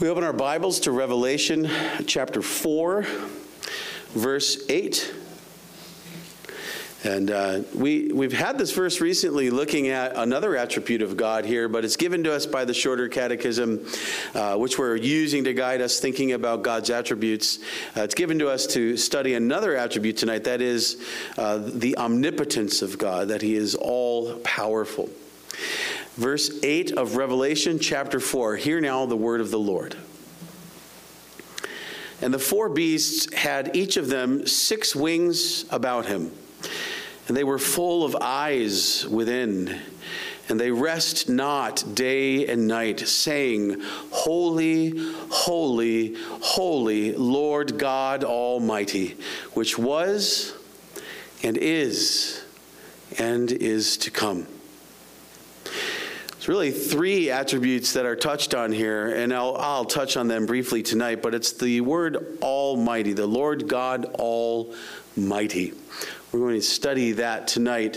We open our Bibles to Revelation chapter 4, verse 8. And we've had this verse recently looking at another attribute of God here, but it's given to us by the Shorter Catechism, which we're using to guide us thinking about God's attributes. It's given to us to study another attribute tonight, that is the omnipotence of God, that he is all-powerful. Verse 8 of Revelation chapter 4, hear now the word of the Lord. And the four beasts had each of them 6 wings about him, and they were full of eyes within, and they rest not day and night, saying, Holy, holy, holy, Lord God Almighty, which was and is to come. It's really 3 attributes that are touched on here, and I'll touch on them briefly tonight, but it's the word Almighty, the Lord God Almighty. We're going to study that tonight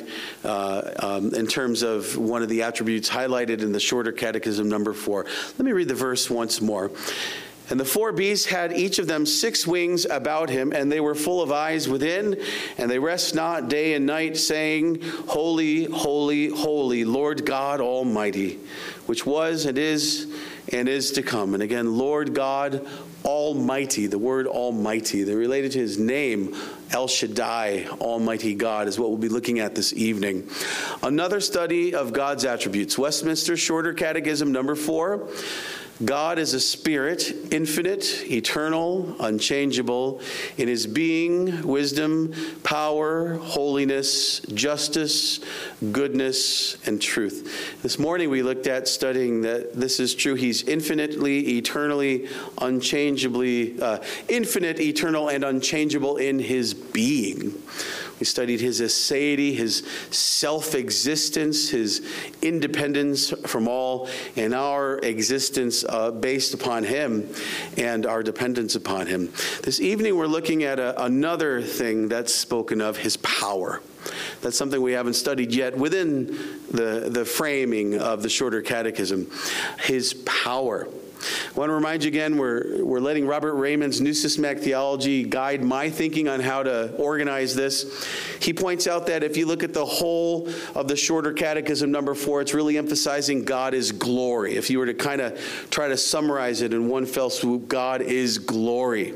in terms of one of the attributes highlighted in the Shorter Catechism, number 4. Let me read the verse once more. And the 4 beasts had each of them 6 wings about him, and they were full of eyes within, and they rest not day and night, saying, Holy, holy, holy, Lord God Almighty, which was and is to come. And again, Lord God Almighty, the word Almighty, they're related to his name, El Shaddai, Almighty God, is what we'll be looking at this evening. Another study of God's attributes. Westminster Shorter Catechism, number 4. God is a spirit, infinite, eternal, unchangeable, in his being, wisdom, power, holiness, justice, goodness, and truth. This morning we looked at studying that this is true. He's infinitely, eternally, unchangeably, infinite, eternal, and unchangeable in his being. We studied his aseity, his self-existence, his independence from all, and our existence based upon him and our dependence upon him. This evening we're looking at another thing that's spoken of, his power. That's something we haven't studied yet within the framing of the Shorter Catechism. His power. I want to remind you again, we're letting Robert Raymond's New Systematic Theology guide my thinking on how to organize this. He points out that if you look at the whole of the Shorter Catechism, number 4, it's really emphasizing God is glory. If you were to kind of try to summarize it in one fell swoop, God is glory.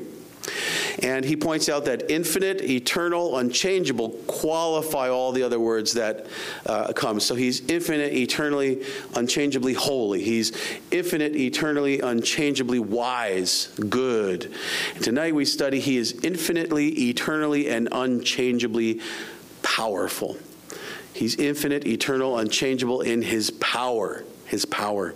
And he points out that infinite, eternal, unchangeable qualify all the other words that come. So he's infinite, eternally, unchangeably holy. He's infinite, eternally, unchangeably wise, good. And tonight we study he is infinitely, eternally, and unchangeably powerful. He's infinite, eternal, unchangeable in his power. His power.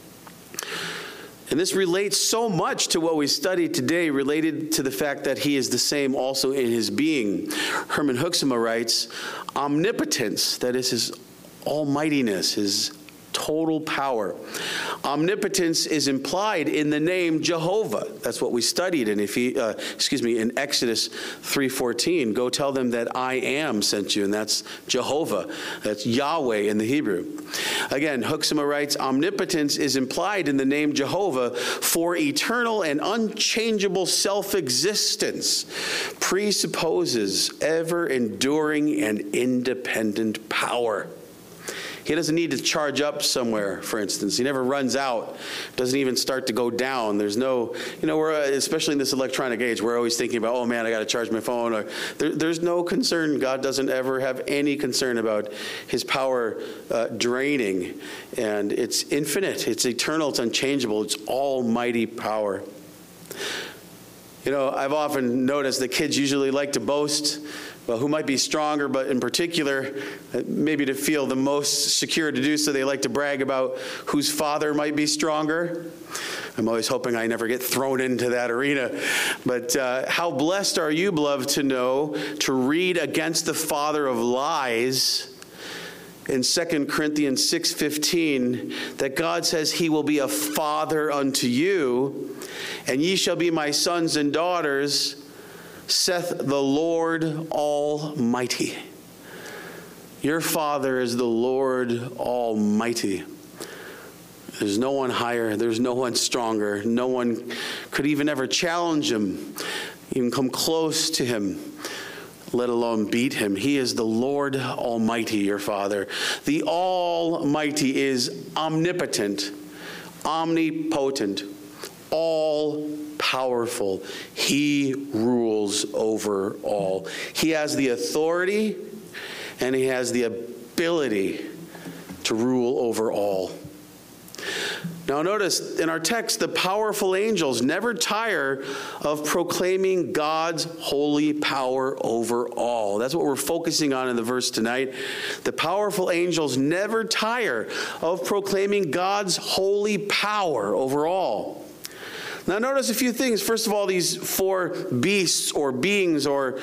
And this relates so much to what we studied today, related to the fact that he is the same also in his being. Herman Hoeksema writes, omnipotence, that is his almightiness, his total power. Omnipotence is implied in the name Jehovah. That's what we studied in in Exodus 3:14. Go tell them that I am sent you, and that's Jehovah. That's Yahweh in the Hebrew. Again, Hoeksema writes, omnipotence is implied in the name Jehovah for eternal and unchangeable self-existence, presupposes ever-enduring and independent power. He doesn't need to charge up somewhere, for instance. He never runs out, doesn't even start to go down. There's no, we're, especially in this electronic age, we're always thinking about, oh man, I got to charge my phone. Or there's no concern. God doesn't ever have any concern about his power draining. And it's infinite, it's eternal, it's unchangeable, it's almighty power. I've often noticed that kids usually like to boast who might be stronger, but in particular, maybe to feel the most secure to do so, they like to brag about whose father might be stronger. I'm always hoping I never get thrown into that arena. But how blessed are you, beloved, to know, to read against the father of lies in 2 Corinthians 6:15, that God says he will be a father unto you, and ye shall be my sons and daughters, saith the Lord Almighty. Your Father is the Lord Almighty. There's no one higher. There's no one stronger. No one could even ever challenge him, even come close to him, let alone beat him. He is the Lord Almighty, your Father. The Almighty is omnipotent, omnipotent, all-powerful. He rules over all. He has the authority and he has the ability to rule over all. Now notice in our text, the powerful angels never tire of proclaiming God's holy power over all. That's what we're focusing on in the verse tonight. The powerful angels never tire of proclaiming God's holy power over all. Now notice a few things. First of all, these four beasts or beings or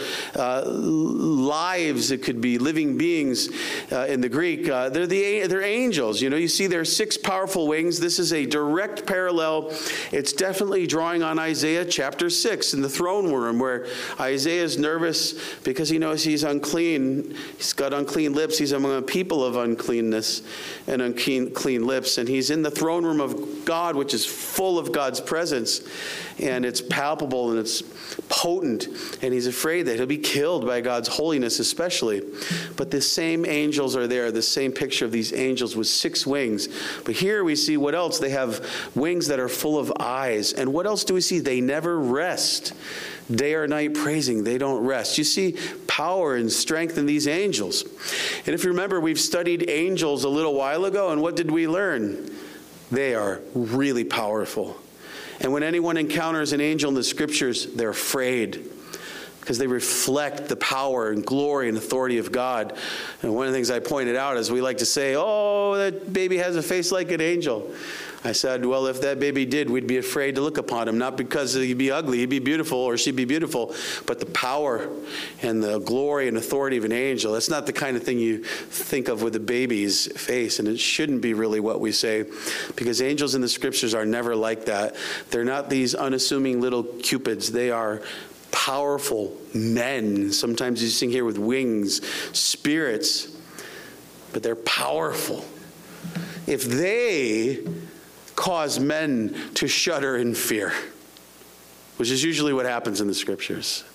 lives, it could be living beings in the Greek, they're angels. You know, you see their six powerful wings. This is a direct parallel. It's definitely drawing on Isaiah chapter 6 in the throne room, where Isaiah is nervous because he knows he's unclean. He's got unclean lips. He's among a people of uncleanness and unclean lips. And he's in the throne room of God, which is full of God's presence. And it's palpable and it's potent, and he's afraid that he'll be killed by God's holiness especially. But the same angels are there, the same picture of these angels with six wings. But here we see what else? They have wings that are full of eyes. And what else do we see? They never rest. Day or night praising, they don't rest. You see power and strength in these angels. And if you remember, we've studied angels a little while ago, and what did we learn? They are really powerful. And when anyone encounters an angel in the scriptures, they're afraid because they reflect the power and glory and authority of God. And one of the things I pointed out is we like to say, oh, that baby has a face like an angel. I said, well, if that baby did, we'd be afraid to look upon him, not because he'd be ugly, he'd be beautiful, or she'd be beautiful, but the power and the glory and authority of an angel. That's not the kind of thing you think of with a baby's face, and it shouldn't be really what we say, because angels in the scriptures are never like that. They're not these unassuming little cupids. They are powerful men. Sometimes you sing here with wings, spirits, but they're powerful. If they cause men to shudder in fear, which is usually what happens in the scriptures,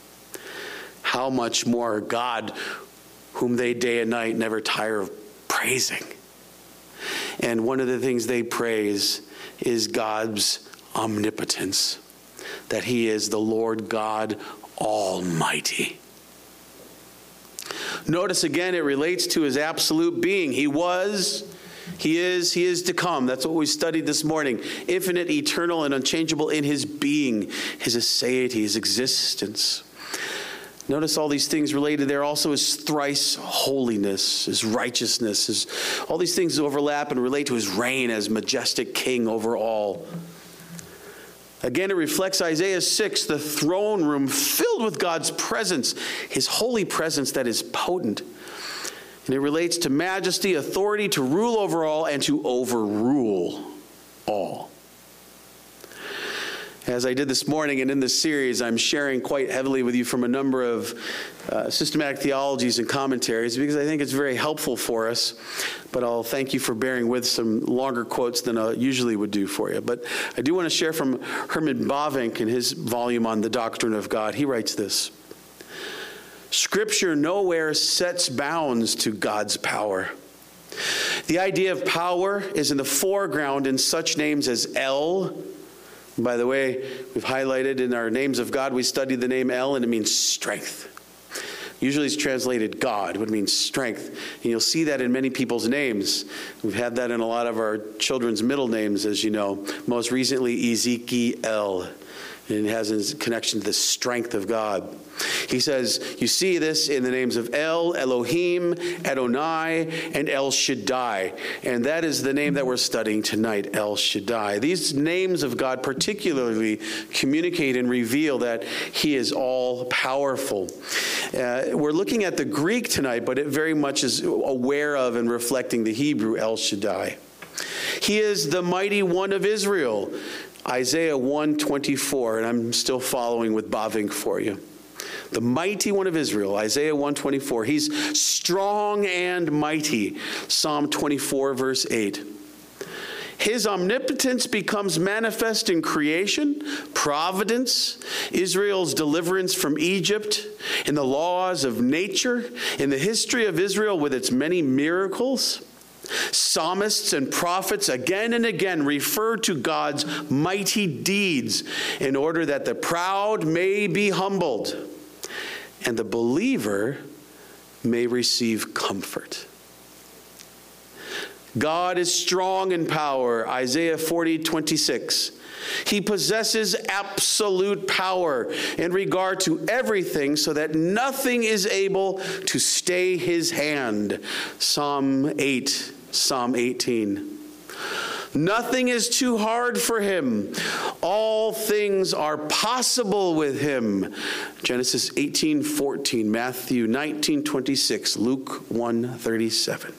how much more God, whom they day and night never tire of praising. And one of the things they praise is God's omnipotence, that he is the Lord God Almighty. Notice again, it relates to his absolute being. He was, he is to come. That's what we studied this morning. Infinite, eternal, and unchangeable in his being, his aseity, his existence. Notice all these things related there. Also his thrice holiness, his righteousness, all these things overlap and relate to his reign as majestic king over all. Again, it reflects Isaiah 6, the throne room filled with God's presence, his holy presence that is potent. And it relates to majesty, authority to rule over all and to overrule all. As I did this morning and in this series, I'm sharing quite heavily with you from a number of systematic theologies and commentaries because I think it's very helpful for us. But I'll thank you for bearing with some longer quotes than I usually would do for you. But I do want to share from Herman Bavinck in his volume on the doctrine of God. He writes this: Scripture nowhere sets bounds to God's power. The idea of power is in the foreground in such names as El. By the way, we've highlighted in our names of God, we studied the name El, and it means strength. Usually it's translated God, but it means strength. And you'll see that in many people's names. We've had that in a lot of our children's middle names, as you know. Most recently, Ezekiel. And it has a connection to the strength of God. He says, you see this in the names of El, Elohim, Adonai, and El Shaddai. And that is the name that we're studying tonight, El Shaddai. These names of God particularly communicate and reveal that he is all-powerful. We're looking at the Greek tonight, but it very much is aware of and reflecting the Hebrew El Shaddai. He is the mighty one of Israel. Isaiah 1:24, and I'm still following with Bavinck for you. The mighty one of Israel, Isaiah 1:24. He's strong and mighty, Psalm 24, verse 8. His omnipotence becomes manifest in creation, providence, Israel's deliverance from Egypt, in the laws of nature, in the history of Israel with its many miracles. Psalmists and prophets again and again refer to God's mighty deeds in order that the proud may be humbled and the believer may receive comfort. God is strong in power, Isaiah 40:26. He possesses absolute power in regard to everything so that nothing is able to stay his hand. Psalm 18. Nothing is too hard for him. All things are possible with him. Genesis 18:14, Matthew 19:26, Luke 1:37.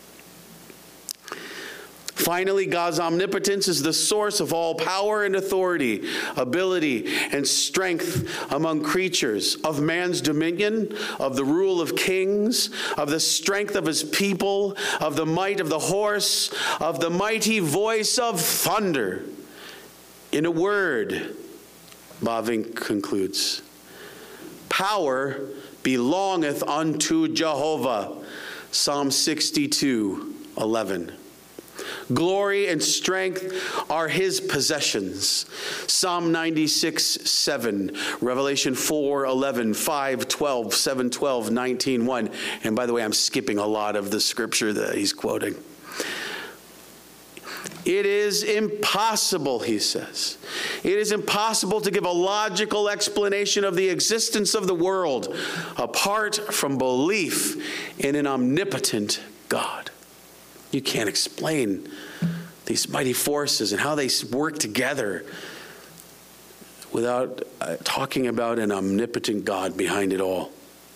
Finally, God's omnipotence is the source of all power and authority, ability and strength among creatures, of man's dominion, of the rule of kings, of the strength of his people, of the might of the horse, of the mighty voice of thunder. In a word, Bavinck concludes, power belongeth unto Jehovah. Psalm 62:11. Glory and strength are his possessions. Psalm 96:7, Revelation 4:11, 5:12, 7:12, 19:1. And by the way, I'm skipping a lot of the scripture that he's quoting. It is impossible, he says. It is impossible to give a logical explanation of the existence of the world apart from belief in an omnipotent God. You can't explain these mighty forces and how they work together without talking about an omnipotent God behind it all.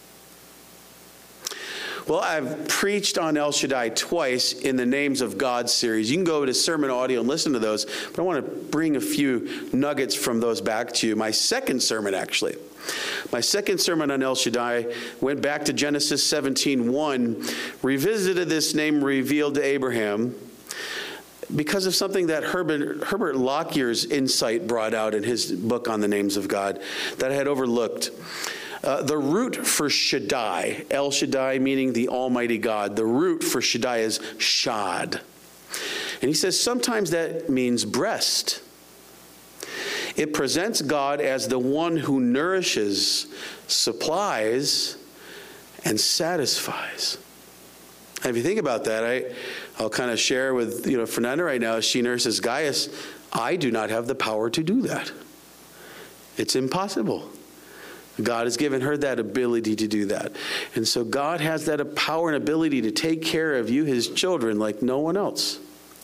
Well, I've preached on El Shaddai twice in the Names of God series. You can go to Sermon Audio and listen to those, but I want to bring a few nuggets from those back to you. My second sermon on El Shaddai went back to Genesis 17:1, revisited this name revealed to Abraham because of something that Herbert Lockyer's insight brought out in his book on the names of God that I had overlooked. The root for Shaddai, El Shaddai meaning the Almighty God, the root for Shaddai is Shad. And he says sometimes that means breast. It presents God as the one who nourishes, supplies, and satisfies. And if you think about that, I'll kind of share with Fernanda right now as she nurses Gaius. I do not have the power to do that. It's impossible. God has given her that ability to do that. And so God has that power and ability to take care of you, his children, like no one else.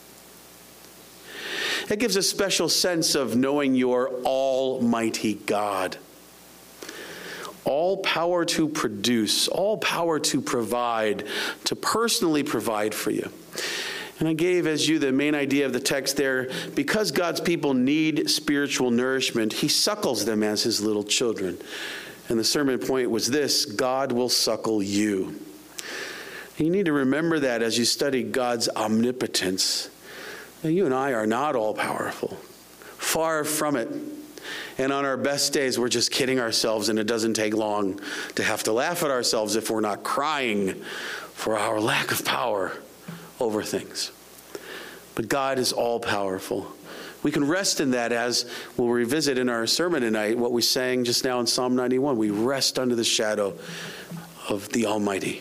It gives a special sense of knowing your almighty God. All power to produce, all power to provide, to personally provide for you. And I gave as you the main idea of the text there, because God's people need spiritual nourishment, he suckles them as his little children. And the sermon point was this: God will suckle you. And you need to remember that as you study God's omnipotence. Now, you and I are not all powerful. Far from it. And on our best days, we're just kidding ourselves, and it doesn't take long to have to laugh at ourselves if we're not crying for our lack of power over things. But God is all powerful. We can rest in that, as we'll revisit in our sermon tonight, what we sang just now in Psalm 91. We rest under the shadow of the Almighty.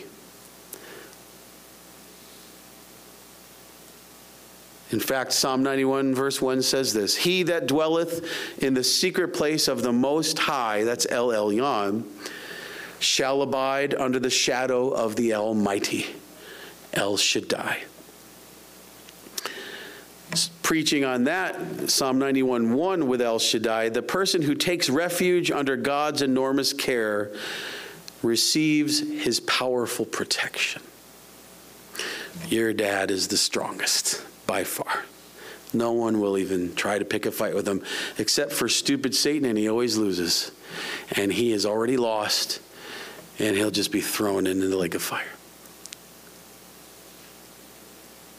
In fact, Psalm 91 verse 1 says this: He that dwelleth in the secret place of the Most High, that's El Elyon, shall abide under the shadow of the Almighty, El Shaddai. Preaching on that, Psalm 91:1 with El Shaddai, the person who takes refuge under God's enormous care receives his powerful protection. Your dad is the strongest, by far. No one will even try to pick a fight with him, except for stupid Satan, and he always loses. And he has already lost, and he'll just be thrown into the lake of fire.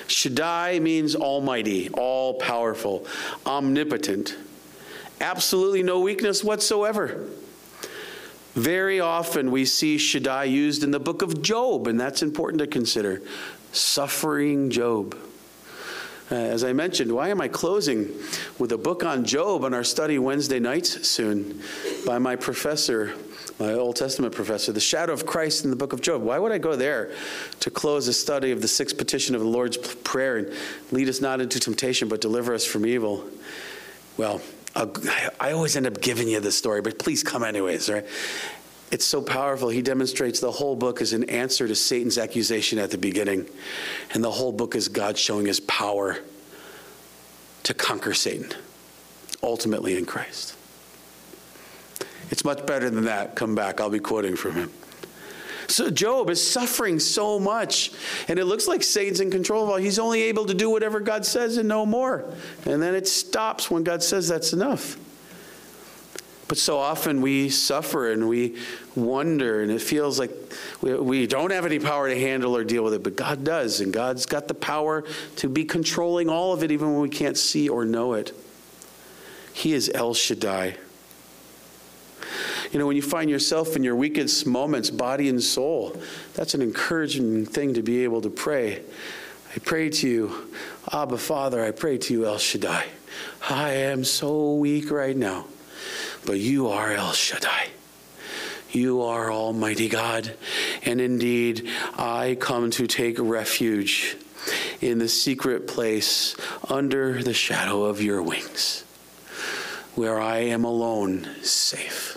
Shaddai means almighty, all-powerful, omnipotent. Absolutely no weakness whatsoever. Very often we see Shaddai used in the book of Job, and that's important to consider. Suffering Job. As I mentioned, why am I closing with a book on Job on our study Wednesday nights soon by my professor, my Old Testament professor, The Shadow of Christ in the book of Job? Why would I go there to close a study of the sixth petition of the Lord's Prayer and lead us not into temptation but deliver us from evil? Well, I always end up giving you the story, but please come anyways, right? It's so powerful. He demonstrates the whole book is an answer to Satan's accusation at the beginning. And the whole book is God showing his power to conquer Satan, ultimately in Christ. It's much better than that. Come back. I'll be quoting from him. So Job is suffering so much, and it looks like Satan's in control of all. He's only able to do whatever God says and no more. And then it stops when God says that's enough. But so often we suffer and we wonder, and it feels like we don't have any power to handle or deal with it, but God does, and God's got the power to be controlling all of it even when we can't see or know it. He is El Shaddai. You know, when you find yourself in your weakest moments, body and soul, that's an encouraging thing to be able to pray. I pray to you, Abba Father, I pray to you, El Shaddai. I am so weak right now. But you are El Shaddai. You are Almighty God. And indeed, I come to take refuge in the secret place under the shadow of your wings, where I am alone safe.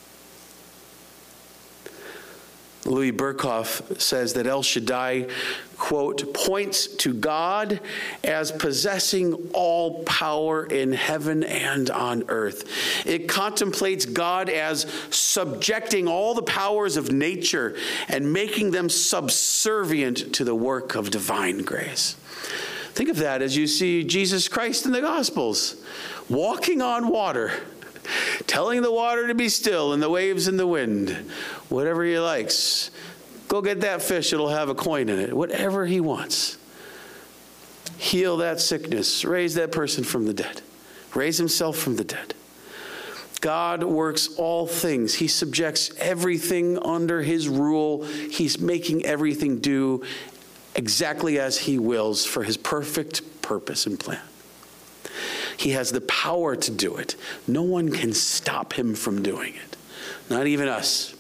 Louis Berkhoff says that El Shaddai, quote, points to God as possessing all power in heaven and on earth. It contemplates God as subjecting all the powers of nature and making them subservient to the work of divine grace. Think of that as you see Jesus Christ in the Gospels, walking on water, telling the water to be still and the waves and the wind, whatever he likes. Go get that fish, it'll have a coin in it. Whatever he wants. Heal that sickness. Raise that person from the dead. Raise himself from the dead. God works all things. He subjects everything under his rule. He's making everything do exactly as he wills for his perfect purpose and plan. He has the power to do it. No one can stop him from doing it. Not even us.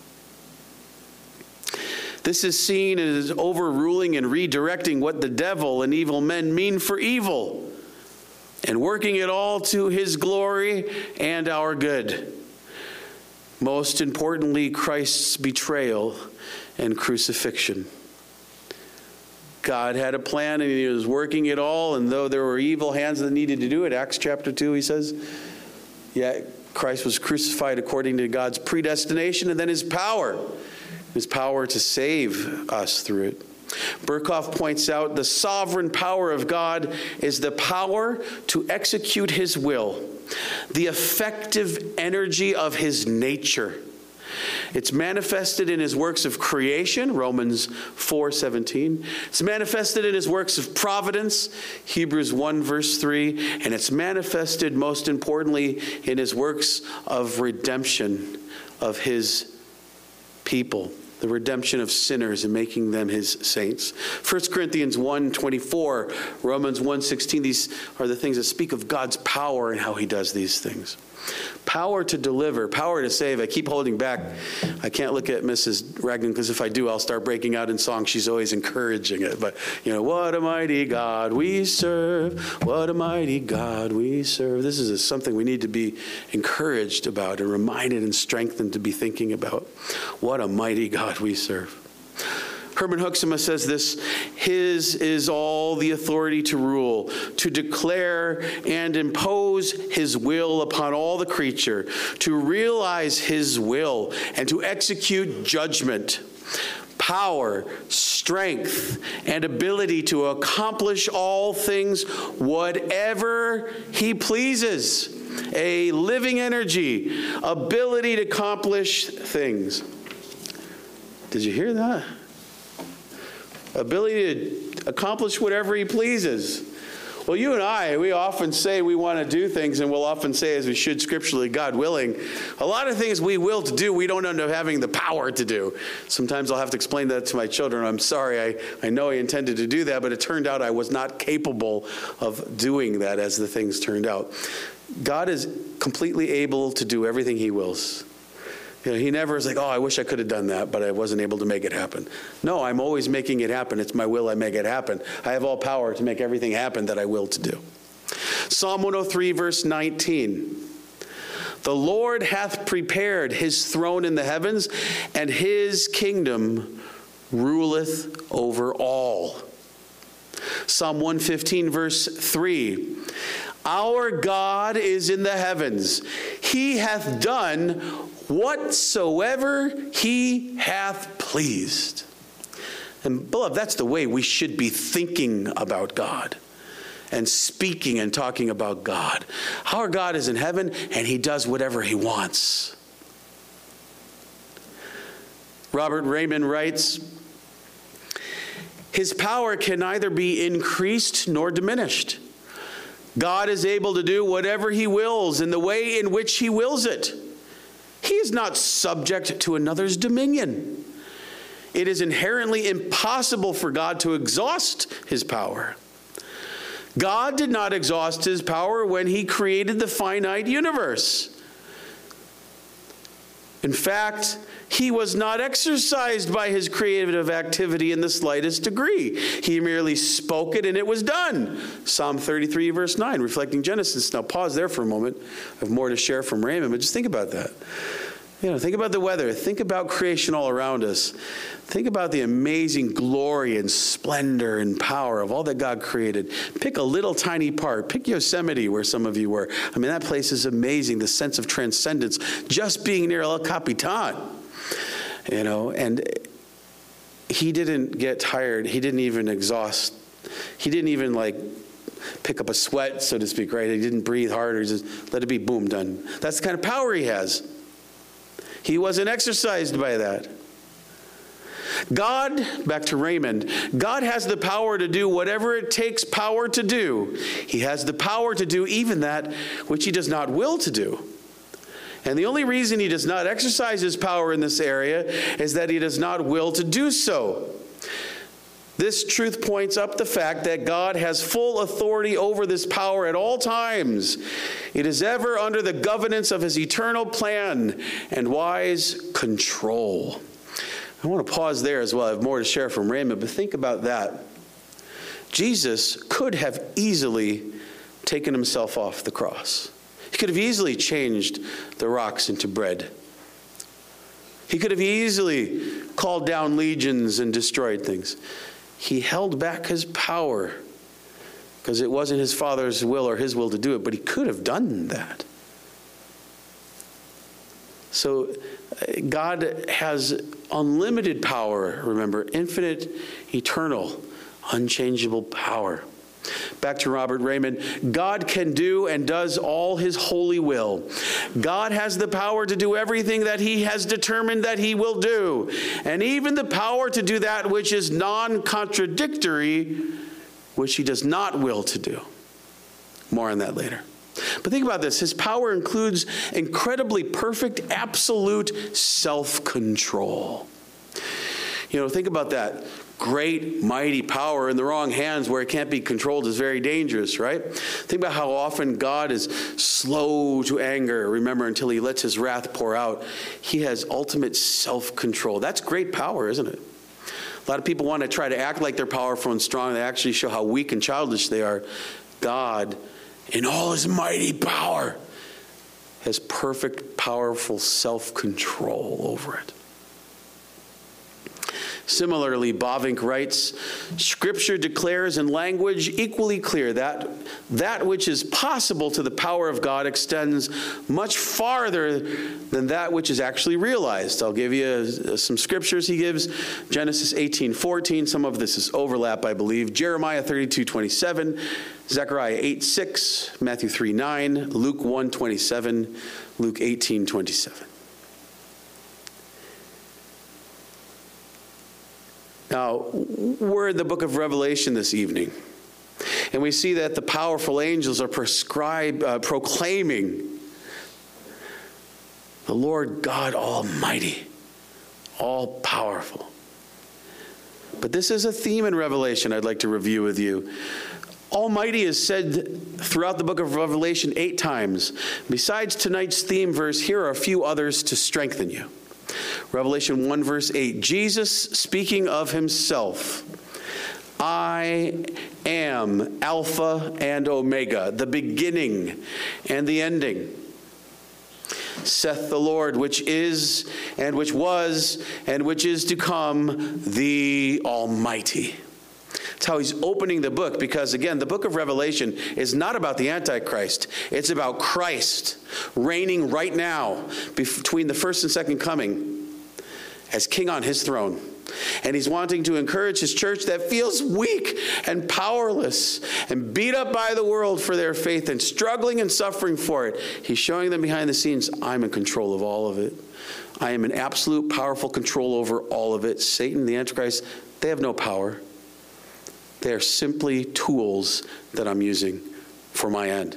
This is seen as overruling and redirecting what the devil and evil men mean for evil, and working it all to his glory and our good. Most importantly, Christ's betrayal and crucifixion. God had a plan and he was working it all, and though there were evil hands that needed to do it, Acts chapter 2, he says, yet Christ was crucified according to God's predestination and then his power to save us through it. Berkhoff points out the sovereign power of God is the power to execute his will, the effective energy of his nature. It's manifested in his works of creation, Romans 4:17. It's manifested in his works of providence, Hebrews 1 verse 3. And it's manifested most importantly in his works of redemption of his people, the redemption of sinners and making them his saints. 1 Corinthians 1:24, Romans 1:16, these are the things that speak of God's power and how he does these things. Power to deliver, power to save. I keep holding back. I can't look at Mrs. Ragnan because if I do, I'll start breaking out in song. She's always encouraging it. But, what a mighty God we serve. What a mighty God we serve. This is something we need to be encouraged about and reminded and strengthened to be thinking about. What a mighty God we serve. Herman Hoeksema says this, his is all the authority to rule, to declare and impose his will upon all the creature, to realize his will and to execute judgment, power, strength, and ability to accomplish all things, whatever he pleases. A living energy, ability to accomplish things. Did you hear that? Ability to accomplish whatever he pleases. Well, you and I, we often say we want to do things, and we'll often say, as we should scripturally, God willing, a lot of things we will to do, we don't end up having the power to do. Sometimes I'll have to explain that to my children. I'm sorry, I know I intended to do that, but it turned out I was not capable of doing that as the things turned out. God is completely able to do everything he wills. He never is like, oh, I wish I could have done that, but I wasn't able to make it happen. No, I'm always making it happen. It's my will, I make it happen. I have all power to make everything happen that I will to do. Psalm 103, verse 19. The Lord hath prepared his throne in the heavens, and his kingdom ruleth over all. Psalm 115, verse 3. Our God is in the heavens. He hath done whatsoever he hath pleased. And beloved, that's the way we should be thinking about God and speaking and talking about God. Our God is in heaven and he does whatever he wants. Robert Raymond writes, his power can neither be increased nor diminished. God is able to do whatever he wills in the way in which he wills it. He is not subject to another's dominion. It is inherently impossible for God to exhaust his power. God did not exhaust his power when he created the finite universe. In fact, he was not exercised by his creative activity in the slightest degree. He merely spoke it and it was done. Psalm 33, verse 9, reflecting Genesis. Now pause there for a moment. I have more to share from Raymond, but just think about that. Think about the weather. Think about creation all around us. Think about the amazing glory and splendor and power of all that God created. Pick a little tiny part. Pick Yosemite, where some of you were. I mean, that place is amazing, the sense of transcendence, just being near El Capitan. And he didn't get tired. He didn't even exhaust. He didn't even pick up a sweat, so to speak, right? He didn't breathe hard or just let it be, boom, done. That's the kind of power he has. He wasn't exercised by that. God, back to Raymond, God has the power to do whatever it takes power to do. He has the power to do even that which he does not will to do. And the only reason he does not exercise his power in this area is that he does not will to do so. This truth points up the fact that God has full authority over this power at all times. It is ever under the governance of his eternal plan and wise control. I want to pause there as well. I have more to share from Raymond, but think about that. Jesus could have easily taken himself off the cross. He could have easily changed the rocks into bread. He could have easily called down legions and destroyed things. He held back his power because it wasn't his Father's will or his will to do it, but he could have done that. So God has unlimited power, remember, infinite, eternal, unchangeable power. Back to Robert Raymond. God can do and does all his holy will. God has the power to do everything that he has determined that he will do, and even the power to do that which is non-contradictory, which he does not will to do. More on that later. But think about this. His power includes incredibly perfect, absolute self-control. Think about that. Great, mighty power in the wrong hands where it can't be controlled is very dangerous, right? Think about how often God is slow to anger, remember, until he lets his wrath pour out. He has ultimate self-control. That's great power, isn't it? A lot of people want to try to act like they're powerful and strong. They actually show how weak and childish they are. God, in all his mighty power, has perfect, powerful self-control over it. Similarly, Bavinck writes, Scripture declares in language equally clear that that which is possible to the power of God extends much farther than that which is actually realized. I'll give you some scriptures he gives. Genesis 18:14. Some of this is overlap, I believe. Jeremiah 32:27. Zechariah 8:6. Matthew 3:9. Luke 1:27. Luke 18:27. Now, we're in the book of Revelation this evening, and we see that the powerful angels are proclaiming the Lord God Almighty, all-powerful. But this is a theme in Revelation I'd like to review with you. Almighty is said throughout the book of Revelation 8 times. Besides tonight's theme verse, here are a few others to strengthen you. Revelation 1 verse 8, Jesus speaking of himself, I am Alpha and Omega, the beginning and the ending. Saith the Lord, which is, and which was, and which is to come, the Almighty. That's how he's opening the book, because again, the book of Revelation is not about the Antichrist. It's about Christ reigning right now between the first and second coming as king on his throne. And he's wanting to encourage his church that feels weak and powerless and beat up by the world for their faith and struggling and suffering for it. He's showing them behind the scenes, I'm in control of all of it. I am in absolute powerful control over all of it. Satan, the Antichrist, they have no power. They are simply tools that I'm using for my end.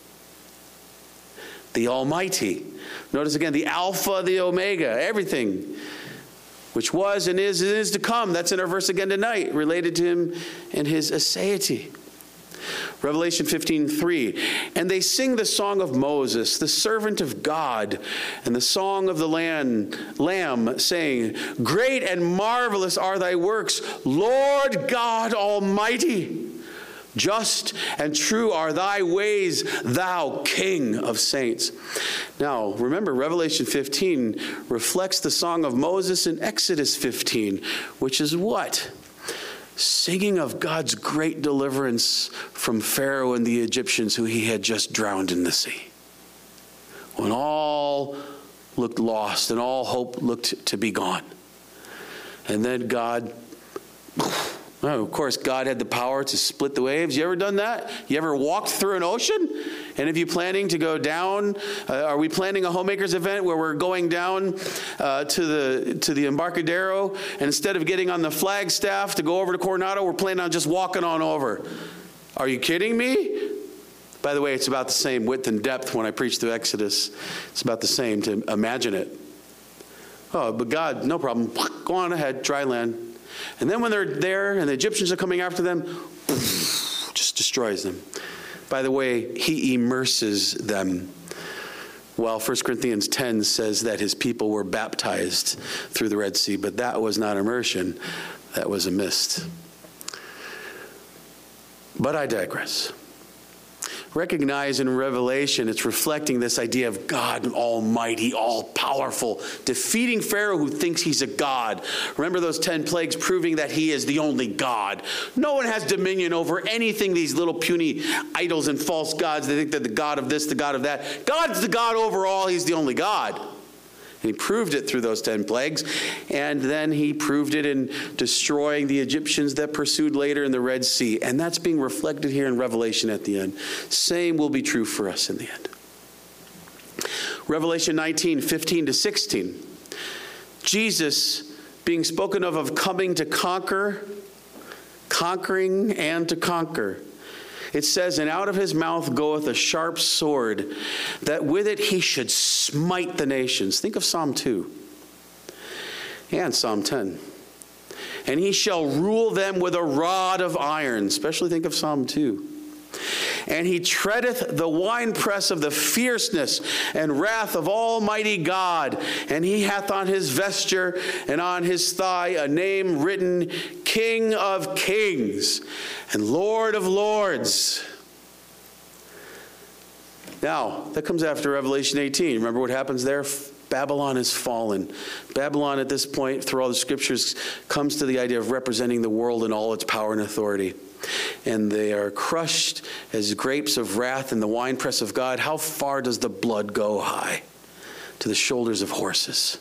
The Almighty. Notice again, the Alpha, the Omega, everything. Which was and is to come. That's in our verse again tonight, related to him and his aseity. Revelation 15:3. And they sing the song of Moses, the servant of God, and the song of the Lamb, saying, Great and marvelous are thy works, Lord God Almighty. Just and true are thy ways, thou King of saints. Now, remember, Revelation 15 reflects the song of Moses in Exodus 15, which is what? Singing of God's great deliverance from Pharaoh and the Egyptians who he had just drowned in the sea. When all looked lost and all hope looked to be gone. And then God... Oh, of course, God had the power to split the waves. You ever done that? You ever walked through an ocean? And if you're planning to go down, are we planning a homemakers event where we're going down to the Embarcadero, and instead of getting on the Flagstaff to go over to Coronado, we're planning on just walking on over? Are you kidding me? By the way, it's about the same width and depth when I preach through Exodus. It's about the same to imagine it. Oh, but God, no problem. Go on ahead, dry land. And then when they're there and the Egyptians are coming after them, just destroys them. By the way, he immerses them. While 1 Corinthians 10 says that his people were baptized through the Red Sea, but that was not immersion, that was a mist. But I digress. Recognize in Revelation, it's reflecting this idea of God Almighty, all-powerful, defeating Pharaoh who thinks he's a god. Remember those 10 plagues proving that he is the only God. No one has dominion over anything, these little puny idols and false gods. They think they're the God of this, the God of that. God's the God over all. He's the only God. And he proved it through those 10 plagues. And then he proved it in destroying the Egyptians that pursued later in the Red Sea. And that's being reflected here in Revelation at the end. Same will be true for us in the end. Revelation 19:15-16. Jesus being spoken of coming to conquer, conquering and to conquer. It says, and out of his mouth goeth a sharp sword, that with it he should smite the nations. Think of Psalm 2 and Psalm 10. And he shall rule them with a rod of iron. Especially think of Psalm 2. And he treadeth the winepress of the fierceness and wrath of Almighty God. And he hath on his vesture and on his thigh a name written, King of Kings and Lord of Lords. Now, that comes after Revelation 18. Remember what happens there? Babylon is fallen. Babylon at this point, through all the scriptures, comes to the idea of representing the world in all its power and authority. And they are crushed as grapes of wrath in the winepress of God. How far does the blood go high? To the shoulders of horses.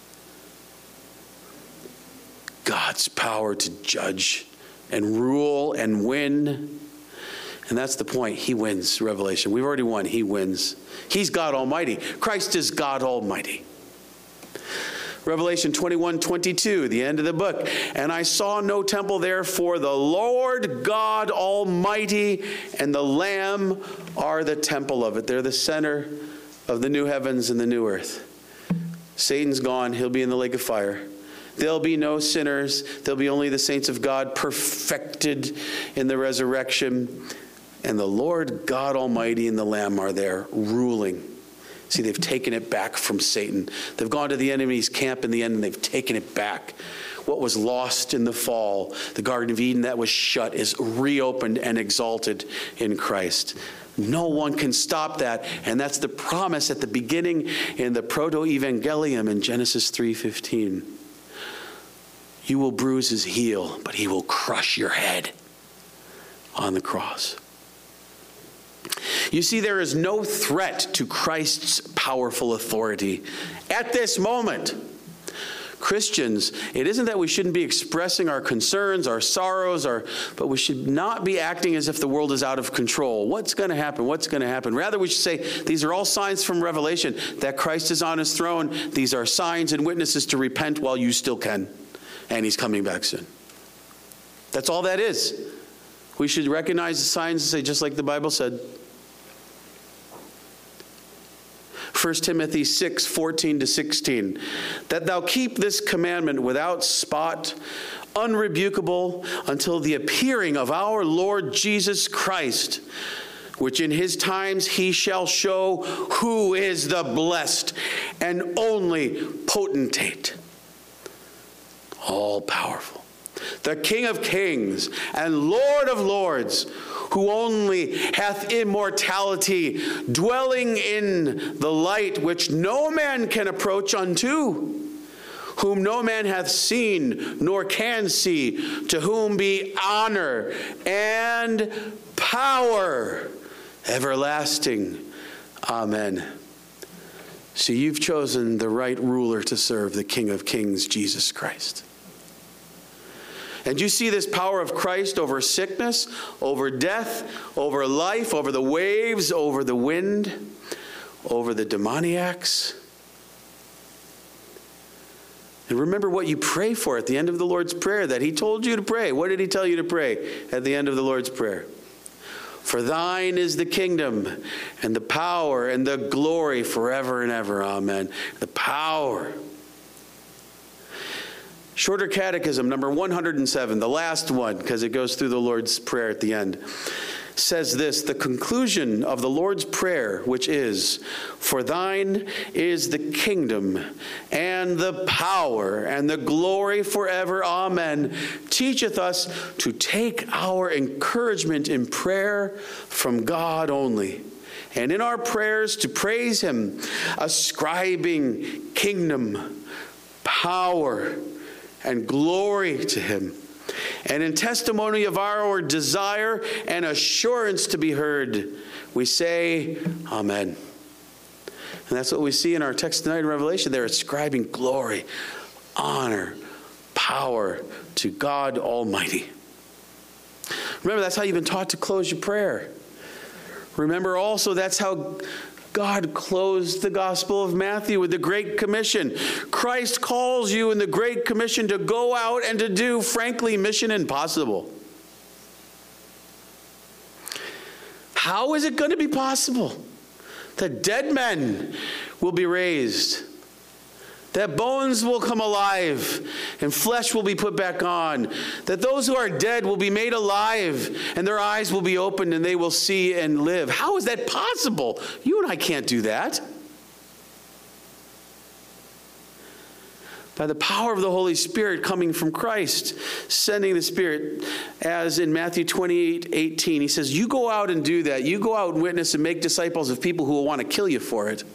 God's power to judge and rule and win. And that's the point. He wins, Revelation. We've already won. He wins. He's God Almighty. Christ is God Almighty. Revelation 21:22, the end of the book. And I saw no temple there, for the Lord God Almighty and the Lamb are the temple of it. They're the center of the new heavens and the new earth. Satan's gone. He'll be in the lake of fire. There'll be no sinners. There'll be only the saints of God perfected in the resurrection. And the Lord God Almighty and the Lamb are there ruling. See, they've taken it back from Satan. They've gone to the enemy's camp in the end, and they've taken it back. What was lost in the fall, the Garden of Eden that was shut, is reopened and exalted in Christ. No one can stop that. And that's the promise at the beginning in the Proto-Evangelium in Genesis 3:15. You will bruise his heel, but he will crush your head on the cross. You see, there is no threat to Christ's powerful authority at this moment. Christians, it isn't that we shouldn't be expressing our concerns, our sorrows, but we should not be acting as if the world is out of control. What's going to happen? What's going to happen? Rather, we should say, these are all signs from Revelation that Christ is on his throne. These are signs and witnesses to repent while you still can. And he's coming back soon. That's all that is. We should recognize the signs and say, just like the Bible said. 1 Timothy 6:14-16, that thou keep this commandment without spot, unrebukable, until the appearing of our Lord Jesus Christ, which in his times he shall show who is the blessed and only potentate, all powerful, the King of kings and Lord of lords, who only hath immortality, dwelling in the light which no man can approach unto, whom no man hath seen nor can see, to whom be honor and power everlasting. Amen. So you've chosen the right ruler to serve, the King of kings, Jesus Christ. And you see this power of Christ over sickness, over death, over life, over the waves, over the wind, over the demoniacs. And remember what you pray for at the end of the Lord's Prayer that he told you to pray. What did he tell you to pray at the end of the Lord's Prayer? For thine is the kingdom and the power and the glory forever and ever. Amen. The power. Shorter Catechism, number 107, the last one, because it goes through the Lord's Prayer at the end, says this: the conclusion of the Lord's Prayer, which is, for thine is the kingdom and the power and the glory forever, amen, teacheth us to take our encouragement in prayer from God only, and in our prayers to praise him, ascribing kingdom, power, and glory to him, and in testimony of our desire and assurance to be heard, we say, amen. And that's what we see in our text tonight in Revelation. They're ascribing glory, honor, power to God Almighty. Remember, that's how you've been taught to close your prayer. Remember also, that's how God closed the Gospel of Matthew with the Great Commission. Christ calls you in the Great Commission to go out and to do, frankly, mission impossible. How is it going to be possible that dead men will be raised, that bones will come alive and flesh will be put back on, that those who are dead will be made alive and their eyes will be opened and they will see and live? How is that possible? You and I can't do that. By the power of the Holy Spirit coming from Christ, sending the Spirit, as in Matthew 28:18, he says, you go out and do that. You go out and witness and make disciples of people who will want to kill you for it.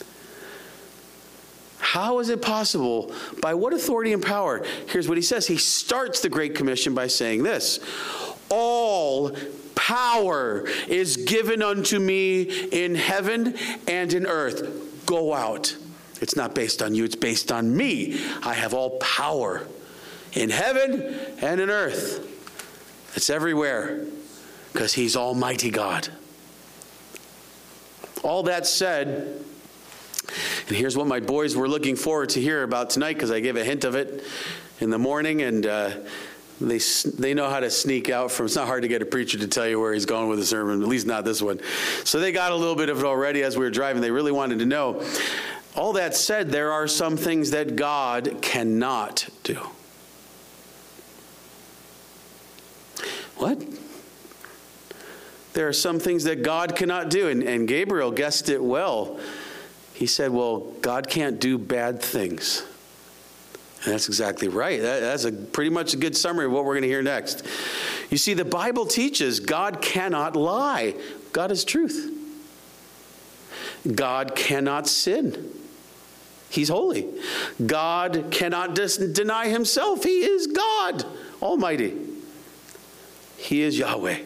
How is it possible? By what authority and power? Here's what he says. He starts the Great Commission by saying this: all power is given unto me in heaven and in earth. Go out. It's not based on you, it's based on me. I have all power in heaven and in earth. It's everywhere because he's Almighty God. All that said, And here's what my boys were looking forward to hear about tonight, because I gave a hint of it in the morning, and they know how to sneak out from. It's not hard to get a preacher to tell you where he's going with a sermon, at least not this one. So they got a little bit of it already as we were driving. They really wanted to know. All that said, there are some things that God cannot do. What? There are some things that God cannot do. And Gabriel guessed it well. He said, well, God can't do bad things. And that's exactly right. That's pretty much a good summary of what we're going to hear next. You see, the Bible teaches God cannot lie. God is truth. God cannot sin. He's holy. God cannot deny himself. He is God Almighty. He is Yahweh.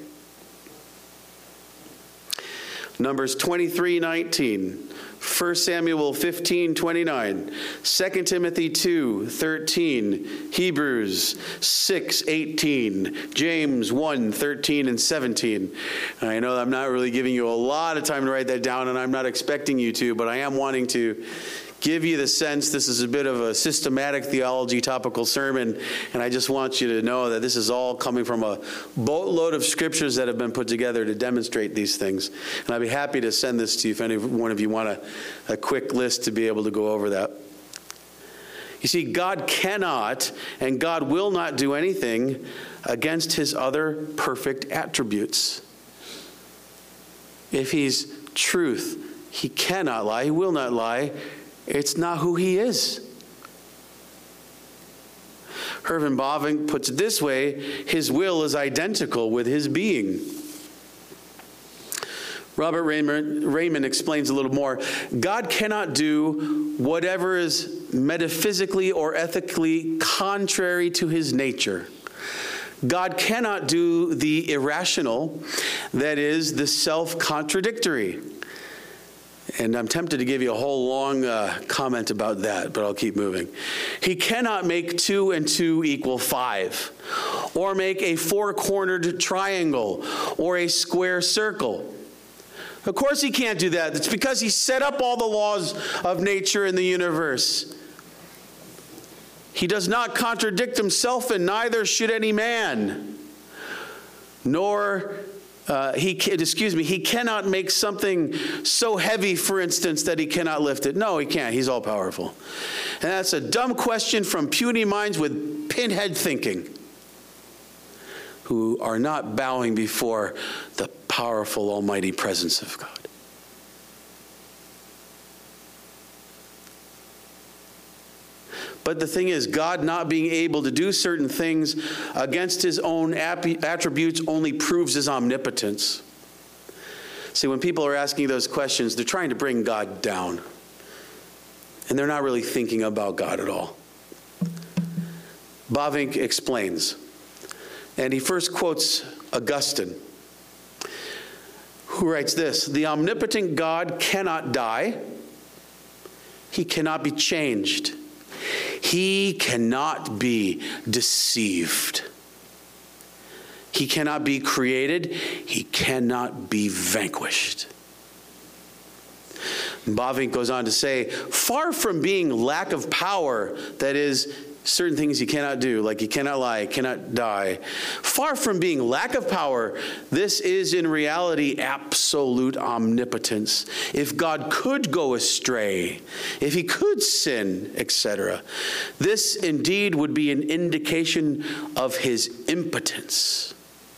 Numbers 23:19, 1 Samuel 15:29, 2 Timothy 2:13, Hebrews 6:18, James 1:13 and 17. And I know I'm not really giving you a lot of time to write that down, and I'm not expecting you to, but I am wanting to give you the sense this is a bit of a systematic theology topical sermon, and I just want you to know that this is all coming from a boatload of scriptures that have been put together to demonstrate these things. And I'd be happy to send this to you if any one of you want a quick list to be able to go over that. You see, God cannot and God will not do anything against his other perfect attributes. If he's truth, he cannot lie, he will not lie. It's not who he is. Herman Bavinck puts it this way: his will is identical with his being. Robert Raymond explains a little more. God cannot do whatever is metaphysically or ethically contrary to his nature. God cannot do the irrational, that is, the self-contradictory. And I'm tempted to give you a whole long comment about that, but I'll keep moving. He cannot make 2 and 2 equal 5, or make a 4-cornered triangle, or a square circle. Of course he can't do that. It's because he set up all the laws of nature in the universe. He does not contradict himself, and neither should any man. He cannot make something so heavy, for instance, that he cannot lift it. No, he can't. He's all powerful. And that's a dumb question from puny minds with pinhead thinking, who are not bowing before the powerful, almighty presence of God. But the thing is, God not being able to do certain things against his own attributes only proves his omnipotence. See, when people are asking those questions, they're trying to bring God down. And they're not really thinking about God at all. Bavinck explains, and he first quotes Augustine, who writes this: the omnipotent God cannot die. He cannot be changed. He cannot be deceived. He cannot be created. He cannot be vanquished. Bavinck goes on to say, far from being lack of power, that is, certain things he cannot do, like he cannot lie, cannot die. Far from being lack of power, this is in reality absolute omnipotence. If God could go astray, if he could sin, etc., this indeed would be an indication of his impotence.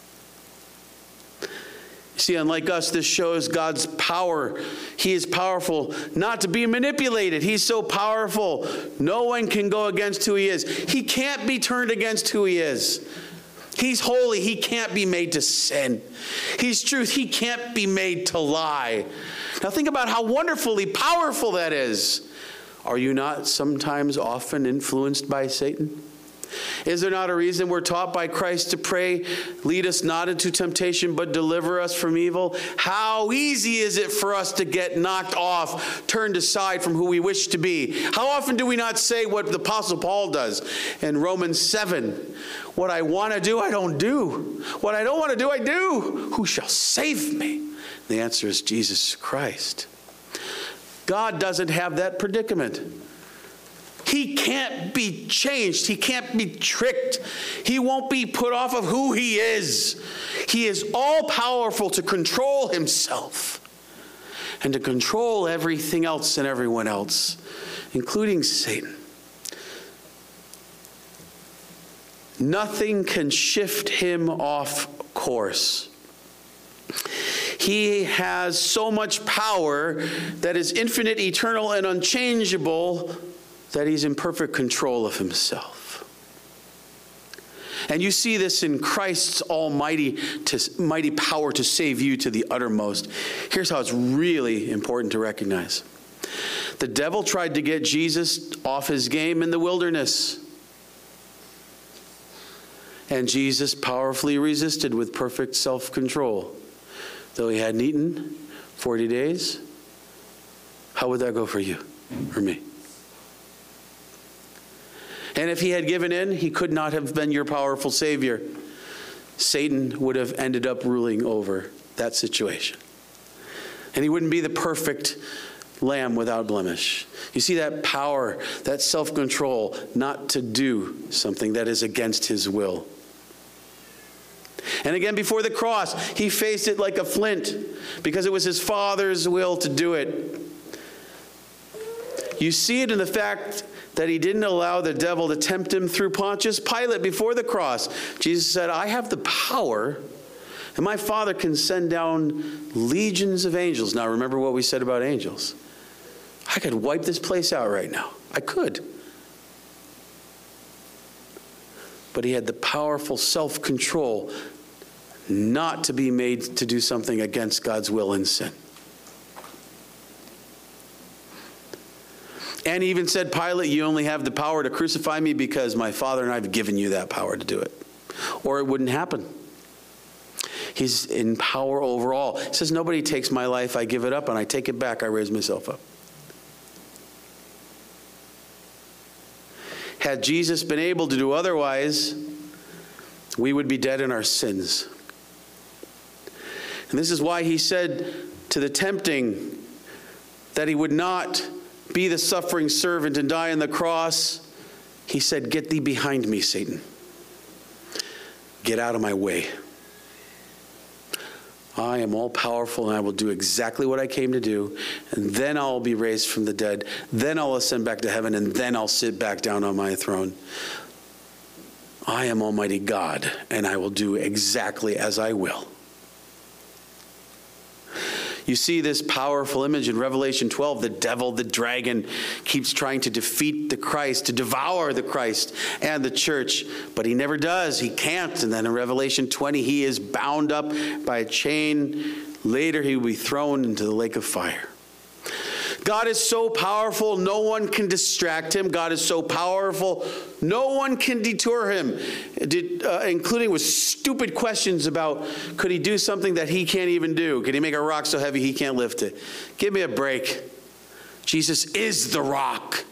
See, unlike us, this shows God's power. He is powerful not to be manipulated. He's so powerful, no one can go against who he is. He can't be turned against who he is. He's holy. He can't be made to sin. He's truth. He can't be made to lie. Now think about how wonderfully powerful that is. Are you not sometimes often influenced by Satan? Is there not a reason we're taught by Christ to pray, lead us not into temptation, but deliver us from evil? How easy is it for us to get knocked off, turned aside from who we wish to be? How often do we not say what the Apostle Paul does in Romans 7? What I want to do, I don't do. What I don't want to do, I do. Who shall save me? The answer is Jesus Christ. God doesn't have that predicament. He can't be changed. He can't be tricked. He won't be put off of who he is. He is all powerful to control himself and to control everything else and everyone else, including Satan. Nothing can shift him off course. He has so much power that is infinite, eternal, and unchangeable that he's in perfect control of himself. And you see this in Christ's mighty power to save you to the uttermost. Here's how it's really important to recognize. The devil tried to get Jesus off his game in the wilderness. And Jesus powerfully resisted with perfect self-control. Though he hadn't eaten 40 days, how would that go for you or me? And if he had given in, he could not have been your powerful Savior. Satan would have ended up ruling over that situation. And he wouldn't be the perfect lamb without blemish. You see that power, that self-control, not to do something that is against his will. And again, before the cross, he faced it like a flint because it was his Father's will to do it. You see it in the fact that he didn't allow the devil to tempt him through Pontius Pilate before the cross. Jesus said, I have the power, and my Father can send down legions of angels. Now, remember what we said about angels. I could wipe this place out right now. I could. But he had the powerful self-control not to be made to do something against God's will and sin. And he even said, Pilate, you only have the power to crucify me because my Father and I have given you that power to do it. Or it wouldn't happen. He's in power over all. He says, nobody takes my life, I give it up, and I take it back, I raise myself up. Had Jesus been able to do otherwise, we would be dead in our sins. And this is why he said to the tempting that he would not be the suffering servant and die on the cross. He said, get thee behind me, Satan. Get out of my way. I am all powerful and I will do exactly what I came to do. And then I'll be raised from the dead. Then I'll ascend back to heaven and then I'll sit back down on my throne. I am Almighty God and I will do exactly as I will. You see this powerful image in Revelation 12. The devil, the dragon, keeps trying to defeat the Christ, to devour the Christ and the church. But he never does. He can't. And then in Revelation 20, he is bound up by a chain. Later, he will be thrown into the lake of fire. God is so powerful, no one can distract him. God is so powerful, no one can detour him, including with stupid questions about, could he do something that he can't even do? Could he make a rock so heavy he can't lift it? Give me a break. Jesus is the rock.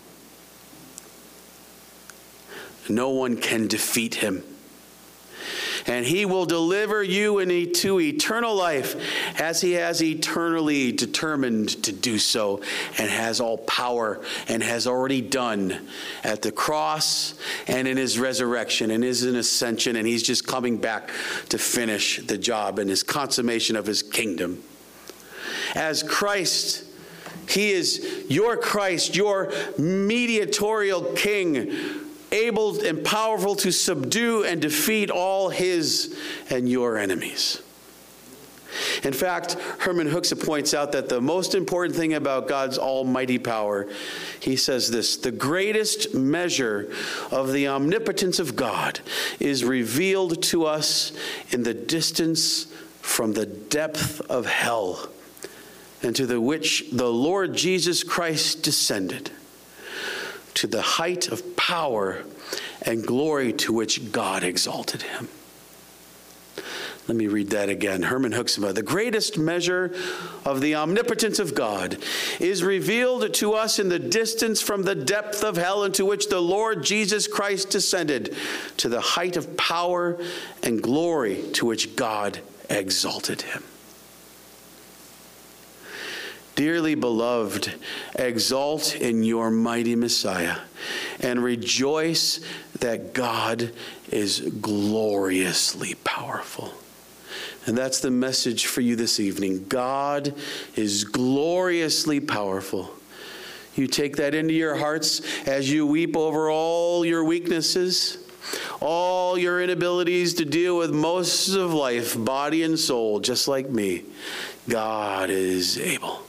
No one can defeat him. And he will deliver you into eternal life as he has eternally determined to do so and has all power and has already done at the cross and in his resurrection and his ascension. And he's just coming back to finish the job and his consummation of his kingdom. As Christ, he is your Christ, your mediatorial king, able and powerful to subdue and defeat all his and your enemies. In fact, Herman Hoekse points out that the most important thing about God's almighty power, he says this, the greatest measure of the omnipotence of God is revealed to us in the distance from the depth of hell, and to the which the Lord Jesus Christ descended, to the height of power and glory to which God exalted him. Let me read that again. Herman Hoekse, the greatest measure of the omnipotence of God is revealed to us in the distance from the depth of hell into which the Lord Jesus Christ descended, to the height of power and glory to which God exalted him. Dearly beloved, exult in your mighty Messiah and rejoice that God is gloriously powerful. And that's the message for you this evening. God is gloriously powerful. You take that into your hearts as you weep over all your weaknesses, all your inabilities to deal with most of life, body and soul, just like me. God is able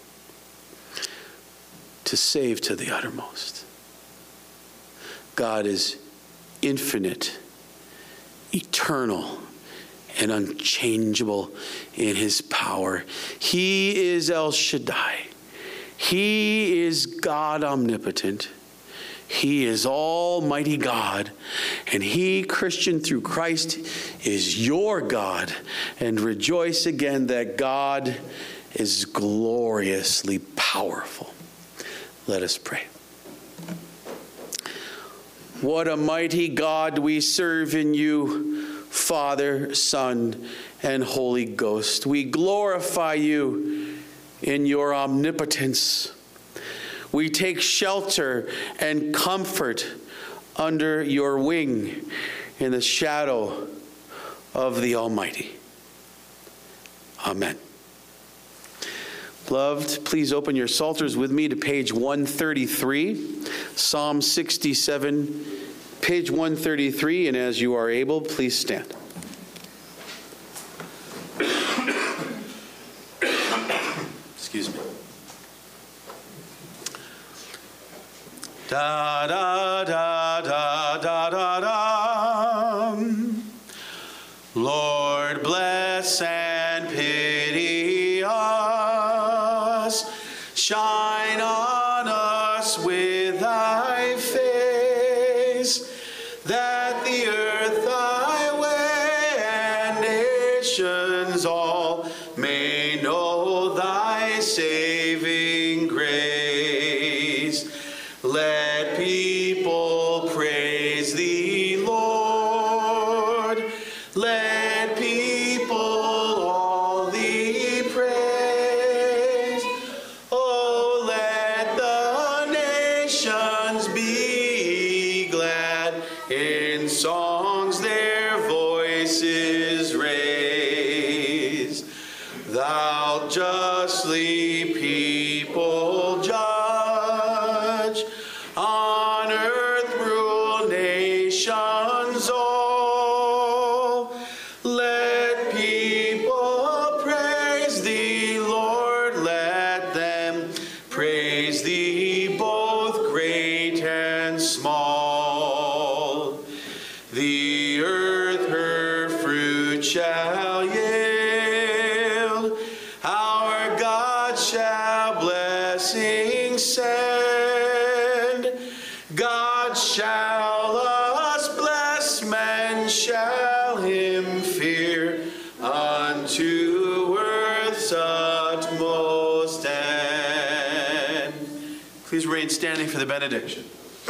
to save to the uttermost. God is infinite, eternal, and unchangeable in his power. He is El Shaddai. He is God omnipotent. He is Almighty God. And he, Christian, through Christ, is your God. And rejoice again that God is gloriously powerful. Let us pray. What a mighty God we serve in you, Father, Son, and Holy Ghost. We glorify you in your omnipotence. We take shelter and comfort under your wing in the shadow of the Almighty. Amen. Beloved, please open your psalters with me to page 133, Psalm 67, page 133, and as you are able, please stand. Excuse me. Da da da da da da da. Lord, bless and pity us. Shine on us with thy face, that the earth thy way and nations all may know thy saving grace. Let people praise thee, Lord. Let people all thee praise. Oh, let the nations be glad, in songs their voices raise. Thou justly people judge, on earth rule nations all. Let people praise thee, Lord, let them praise thee, both great and small. The earth her fruit shall yield, our God shall blessing send. God shall us bless, men shall him fear, unto earth's utmost end. Please remain standing for the benediction.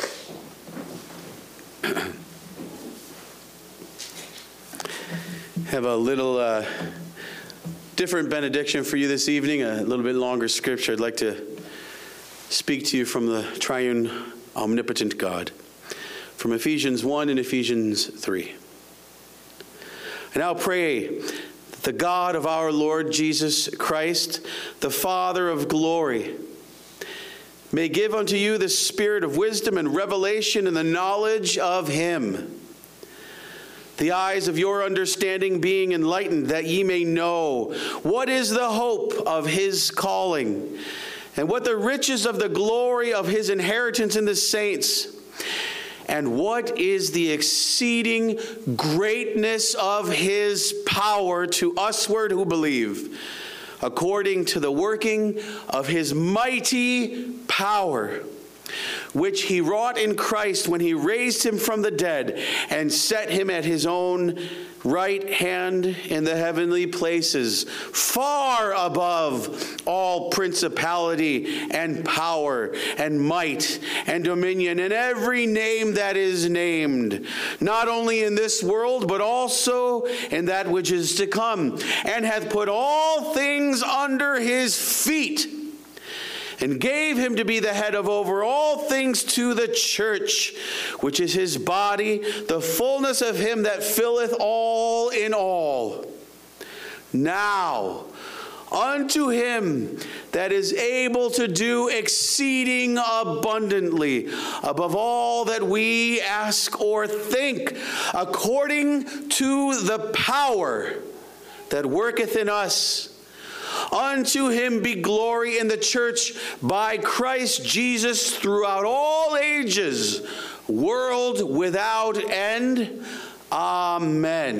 Have a little different benediction for you this evening, a little bit longer scripture. I'd like to speak to you from the triune omnipotent God, from Ephesians 1 and Ephesians 3. I now pray that the God of our Lord Jesus Christ, the Father of glory, may give unto you the spirit of wisdom and revelation in the knowledge of him, the eyes of your understanding being enlightened, that ye may know what is the hope of his calling, and what the riches of the glory of his inheritance in the saints, and what is the exceeding greatness of his power to usward who believe, according to the working of his mighty power, which he wrought in Christ when he raised him from the dead and set him at his own right hand in the heavenly places, far above all principality and power and might and dominion and every name that is named, not only in this world, but also in that which is to come, and hath put all things under his feet, and gave him to be the head of over all things to the church, which is his body, the fullness of him that filleth all in all. Now, unto him that is able to do exceeding abundantly above all that we ask or think, according to the power that worketh in us. Unto him be glory in the church by Christ Jesus throughout all ages, world without end. Amen.